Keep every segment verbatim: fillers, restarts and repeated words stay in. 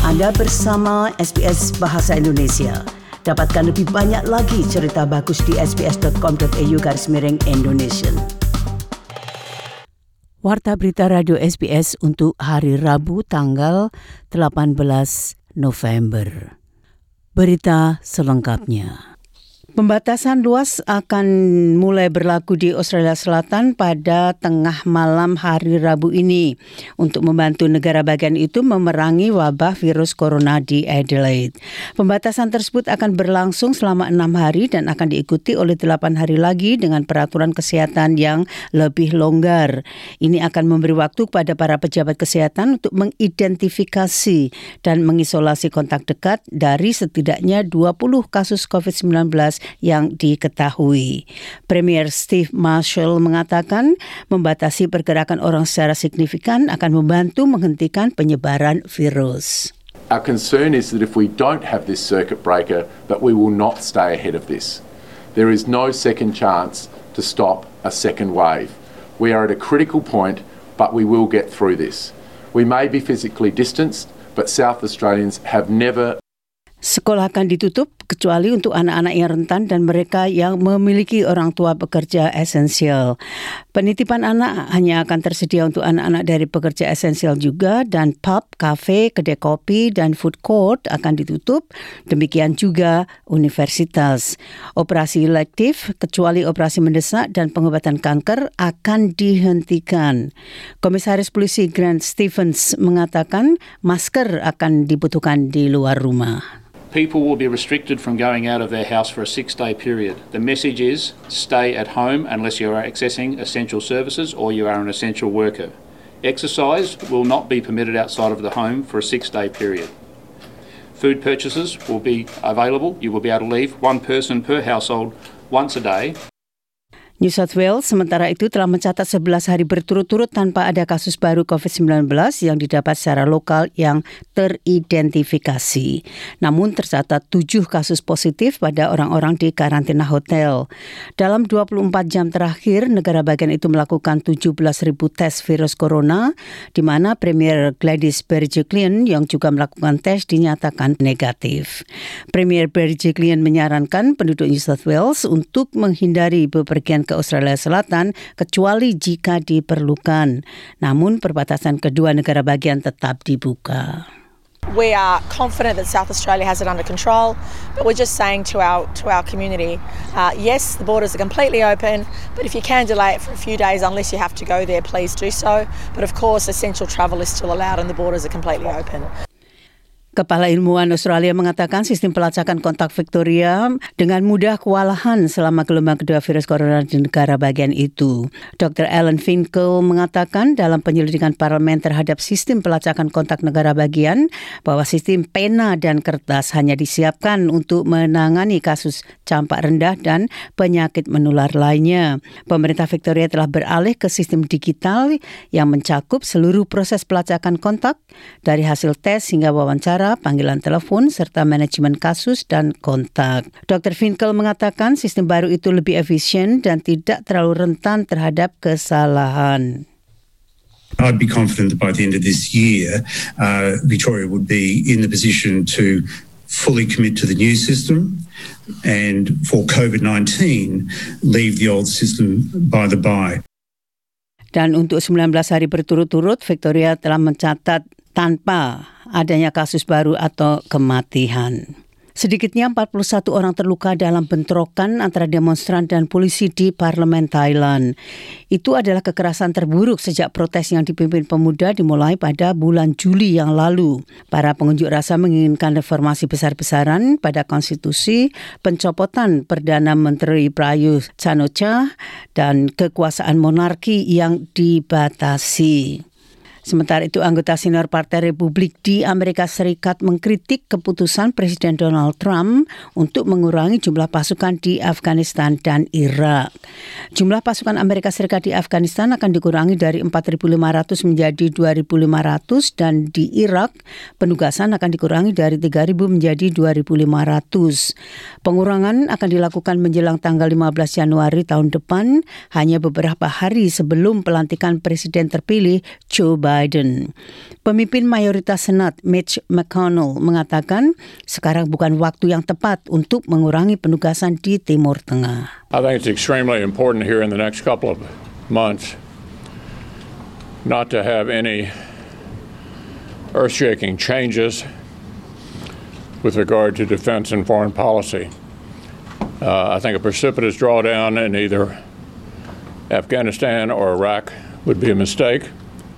Anda bersama S B S Bahasa Indonesia. Dapatkan lebih banyak lagi cerita bagus di sbs.com.au garis miring Indonesia. Warta berita Radio S B S untuk hari Rabu tanggal delapan belas November. Berita selengkapnya. Pembatasan luas akan mulai berlaku di Australia Selatan pada tengah malam hari Rabu ini untuk membantu negara bagian itu memerangi wabah virus corona di Adelaide. Pembatasan tersebut akan berlangsung selama enam hari dan akan diikuti oleh delapan hari lagi dengan peraturan kesehatan yang lebih longgar. Ini akan memberi waktu kepada para pejabat kesehatan untuk mengidentifikasi dan mengisolasi kontak dekat dari setidaknya dua puluh kasus covid sembilan belas yang diketahui. Premier Steve Marshall mengatakan membatasi pergerakan orang secara signifikan akan membantu menghentikan penyebaran virus. Our concern is that if we don't have this circuit breaker, that we will not stay ahead of this. There is no second chance to stop a second wave. We are at a critical point, but we will get through this. We may be physically distanced, but South Australians have never. Sekolah akan ditutup kecuali untuk anak-anak yang rentan dan mereka yang memiliki orang tua pekerja esensial. Penitipan anak hanya akan tersedia untuk anak-anak dari pekerja esensial juga, dan pub, kafe, kedai kopi dan food court akan ditutup. Demikian juga universitas. Operasi elektif kecuali operasi mendesak dan pengobatan kanker akan dihentikan. Komisaris Polisi Grant Stephens mengatakan masker akan dibutuhkan di luar rumah. People will be restricted from going out of their house for a six-day period. The message is stay at home unless you are accessing essential services or you are an essential worker. Exercise will not be permitted outside of the home for a six-day period. Food purchases will be available. You will be able to leave one person per household once a day. New South Wales sementara itu telah mencatat sebelas hari berturut-turut tanpa ada kasus baru covid sembilan belas yang didapat secara lokal yang teridentifikasi. Namun tercatat tujuh kasus positif pada orang-orang di karantina hotel. Dalam dua puluh empat jam terakhir, negara bagian itu melakukan tujuh belas ribu tes virus corona, di mana Premier Gladys Berejiklian yang juga melakukan tes dinyatakan negatif. Premier Berejiklian menyarankan penduduk New South Wales untuk menghindari bepergian ke Australia Selatan kecuali jika diperlukan. Namun perbatasan kedua negara bagian tetap dibuka. We are confident that South Australia has it under control, but we're just saying to our to our community, uh, yes, the borders are completely open, but if you can delay it for a few days unless you have to go there, please do so. But of course, essential travel is still allowed and the borders are completely open. Kepala ilmuwan Australia mengatakan sistem pelacakan kontak Victoria dengan mudah kewalahan selama gelombang kedua virus corona di negara bagian itu. Doktor Alan Finkel mengatakan dalam penyelidikan parlemen terhadap sistem pelacakan kontak negara bagian bahwa sistem pena dan kertas hanya disiapkan untuk menangani kasus campak rendah dan penyakit menular lainnya. Pemerintah Victoria telah beralih ke sistem digital yang mencakup seluruh proses pelacakan kontak dari hasil tes hingga wawancara, panggilan telepon, serta manajemen kasus dan kontak. doktor Finkel mengatakan sistem baru itu lebih efisien dan tidak terlalu rentan terhadap kesalahan. I'd be confident that by the end of this year, uh, Victoria would be in the position to fully commit to the new system and for covid nineteen, leave the old system by the by. Dan untuk sembilan belas hari berturut-turut, Victoria telah mencatat tanpa adanya kasus baru atau kematian. Sedikitnya empat puluh satu orang terluka dalam bentrokan antara demonstran dan polisi di Parlemen Thailand. Itu adalah kekerasan terburuk sejak protes yang dipimpin pemuda dimulai pada bulan Juli yang lalu. Para pengunjuk rasa menginginkan reformasi besar-besaran pada konstitusi, pencopotan Perdana Menteri Prayut Chan-o-cha, dan kekuasaan monarki yang dibatasi. Sementara itu, anggota senior Partai Republik di Amerika Serikat mengkritik keputusan Presiden Donald Trump untuk mengurangi jumlah pasukan di Afghanistan dan Irak. Jumlah pasukan Amerika Serikat di Afghanistan akan dikurangi dari empat ribu lima ratus menjadi dua ribu lima ratus dan di Irak penugasan akan dikurangi dari tiga ribu menjadi dua ribu lima ratus. Pengurangan akan dilakukan menjelang tanggal lima belas Januari tahun depan, hanya beberapa hari sebelum pelantikan Presiden terpilih Joe Biden. Biden. Pemimpin mayoritas Senat Mitch McConnell mengatakan sekarang bukan waktu yang tepat untuk mengurangi penugasan di Timur Tengah. I think it's extremely important here in the next couple of months not to have any earth-shaking changes with regard to defense and foreign policy. Uh, I think a precipitous drawdown in either Afghanistan or Iraq would be a mistake.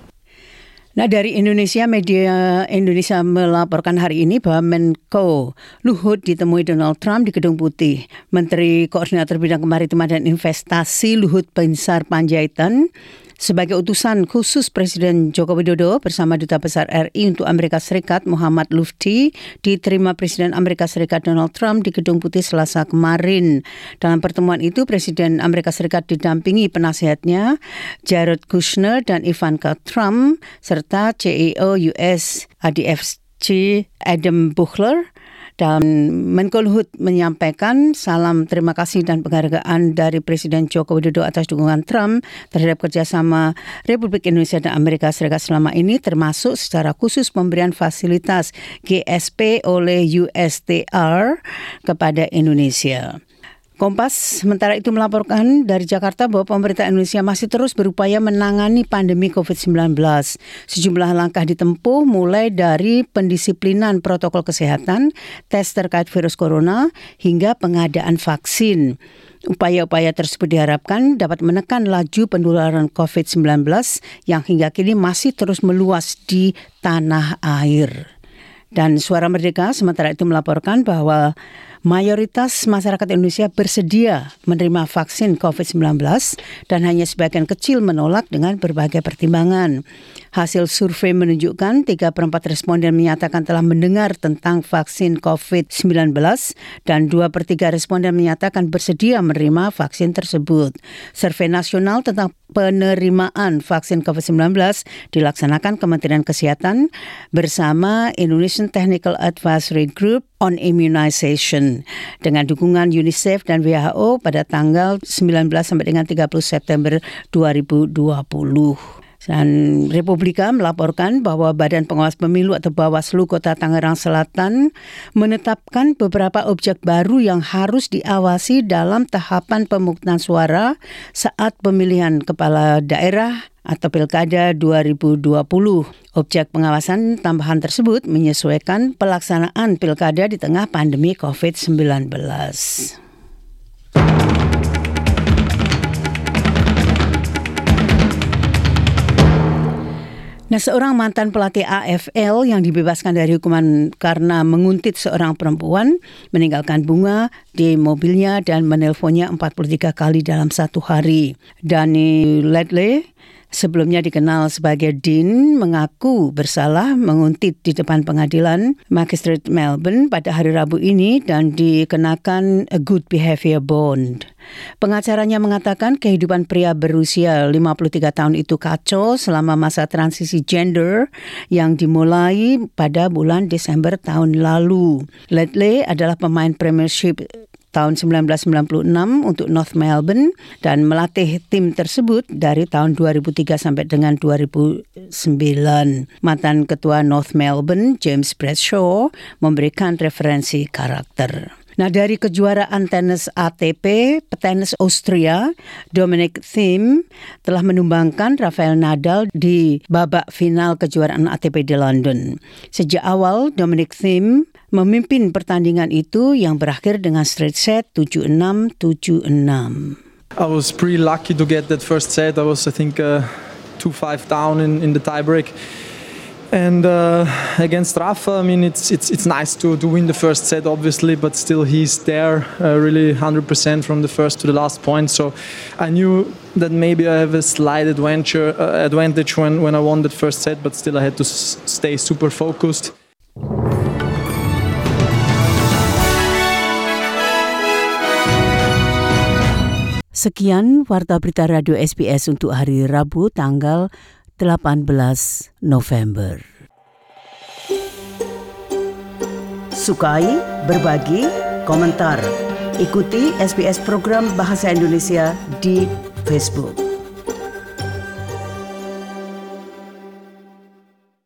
Nah, dari Indonesia, media Indonesia melaporkan hari ini bahwa Menko Luhut ditemui Donald Trump di Gedung Putih. Menteri Koordinator Bidang Kemaritiman dan Investasi Luhut Binsar Panjaitan sebagai utusan khusus Presiden Joko Widodo bersama Duta Besar R I untuk Amerika Serikat Muhammad Lutfi diterima Presiden Amerika Serikat Donald Trump di Gedung Putih Selasa kemarin. Dalam pertemuan itu, Presiden Amerika Serikat didampingi penasihatnya Jared Kushner dan Ivanka Trump serta C E O U S A D F C Adam Buchler. Dan Menko Luhut menyampaikan salam terima kasih dan penghargaan dari Presiden Joko Widodo atas dukungan Trump terhadap kerjasama Republik Indonesia dan Amerika Serikat selama ini, termasuk secara khusus pemberian fasilitas G S P oleh U S T R kepada Indonesia. Kompas sementara itu melaporkan dari Jakarta bahwa pemerintah Indonesia masih terus berupaya menangani pandemi covid sembilan belas. Sejumlah langkah ditempuh mulai dari pendisiplinan protokol kesehatan, tes terkait virus corona, hingga pengadaan vaksin. Upaya-upaya tersebut diharapkan dapat menekan laju penularan covid sembilan belas yang hingga kini masih terus meluas di tanah air. Dan Suara Merdeka sementara itu melaporkan bahwa mayoritas masyarakat Indonesia bersedia menerima vaksin covid sembilan belas dan hanya sebagian kecil menolak dengan berbagai pertimbangan. Hasil survei menunjukkan tiga per empat responden menyatakan telah mendengar tentang vaksin covid sembilan belas dan dua per tiga responden menyatakan bersedia menerima vaksin tersebut. Survei nasional tentang penerimaan vaksin covid sembilan belas dilaksanakan Kementerian Kesehatan bersama Indonesian Technical Advisory Group on Immunization dengan dukungan UNICEF dan W H O pada tanggal sembilan belas sampai dengan tiga puluh September dua ribu dua puluh. Dan Republika melaporkan bahwa Badan Pengawas Pemilu atau Bawaslu Kota Tangerang Selatan menetapkan beberapa objek baru yang harus diawasi dalam tahapan pemungutan suara saat pemilihan kepala daerah atau Pilkada dua ribu dua puluh. Objek pengawasan tambahan tersebut menyesuaikan pelaksanaan Pilkada di tengah pandemi covid sembilan belas. Nah, seorang mantan pelatih A F L yang dibebaskan dari hukuman karena menguntit seorang perempuan meninggalkan bunga di mobilnya dan menelponnya empat puluh tiga kali dalam satu hari. Danny Ledley, sebelumnya dikenal sebagai Dean, mengaku bersalah menguntit di depan pengadilan Magistrate Melbourne pada hari Rabu ini dan dikenakan a good behavior bond. Pengacaranya mengatakan kehidupan pria berusia lima puluh tiga tahun itu kacau selama masa transisi gender yang dimulai pada bulan Desember tahun lalu. Ledley adalah pemain Premiership tahun sembilan belas sembilan puluh enam untuk North Melbourne dan melatih tim tersebut dari tahun dua ribu tiga sampai dengan dua ribu sembilan. Mantan ketua North Melbourne, James Bradshaw, memberikan referensi karakter. Nah, dari kejuaraan tenis A T P, petenis Austria Dominic Thiem telah menumbangkan Rafael Nadal di babak final kejuaraan A T P di London. Sejak awal, Dominic Thiem memimpin pertandingan itu yang berakhir dengan straight set tujuh enam tujuh enam. I was pretty lucky to get that first set. I was, I think, uh, two five down in, in the tiebreak. And uh, against Rafa, I mean, it's it's it's nice to, to win the first set, obviously, but still he's there uh, really one hundred percent from the first to the last point. So I knew that maybe I have a slight adventure, uh, advantage when, when I won that first set, but still I had to s- stay super focused. Sekian Warta Berita Radio S B S untuk hari Rabu tanggal delapan belas November. Sukai, berbagi, komentar. Ikuti S B S program Bahasa Indonesia di Facebook.